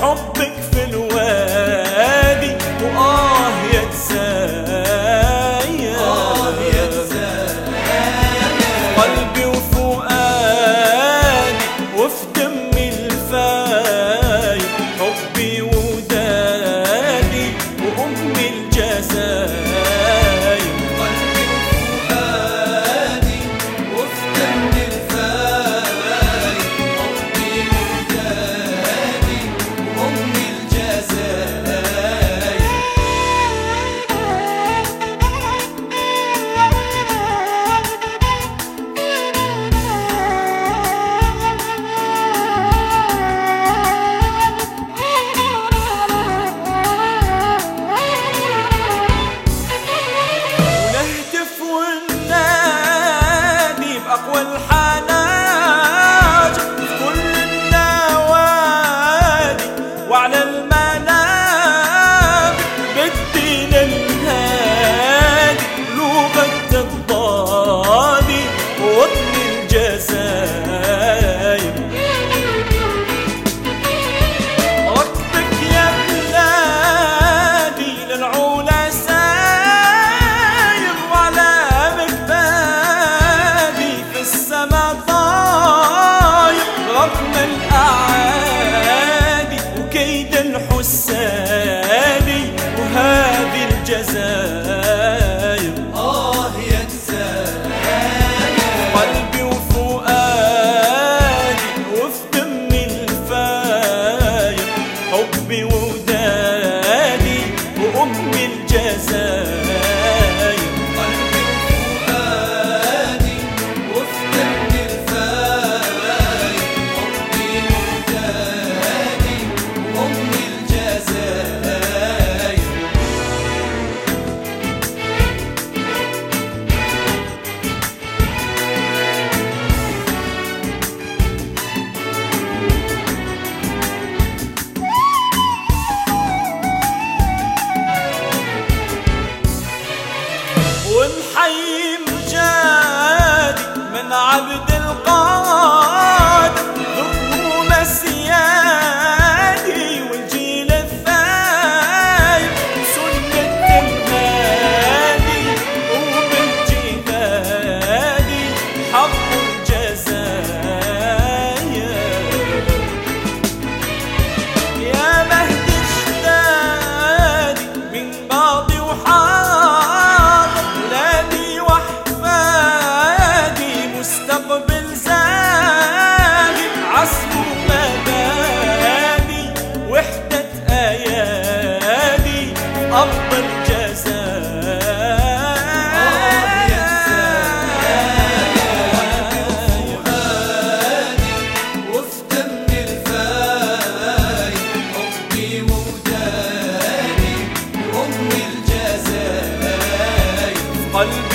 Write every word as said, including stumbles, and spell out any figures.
حبك في الوادي، وآه يا جزايا آه يا جزايا، قلبي وفؤادي وفي دمي الفايد، حبي ودادي وأمي الجزايا، قلبي وفؤادي وفي دمي الفايد، حبي ودادي وأمي الجزايا. ونهتف وننادي بأقوى الحناجر في كل النوادي وعلى المنابر، بالدين الهادي لغة الضادي وطن الجزاير. ركبك يا بلادي للعلا ساير، وعلى مكبادي في السما طاير، رغم الأعادي وكيد الحسادي وهذه الجزاير. آه يا جزايا، قلبي وفؤادي وفي دمي الفاير، حبي ودادي وأمي الجزاير، قلبي وفؤادي وفي دمي الفايد، حبي ودادي وأمي الجزايا. ونحيي مجادي من عبد القادر، ذكرهم السيادي والجيل الثايب، سنة الهادي وبالجهادي حق الجزايا. يا مهدي اجتادي من ماضي وحاضر، ولادي وأحفادي مستقبل زاهي، عصر مبادي وحدة أيادي أرض وفؤادي وفي دمي الفايد، حبي ودادي وأمي الجزايا. قلبي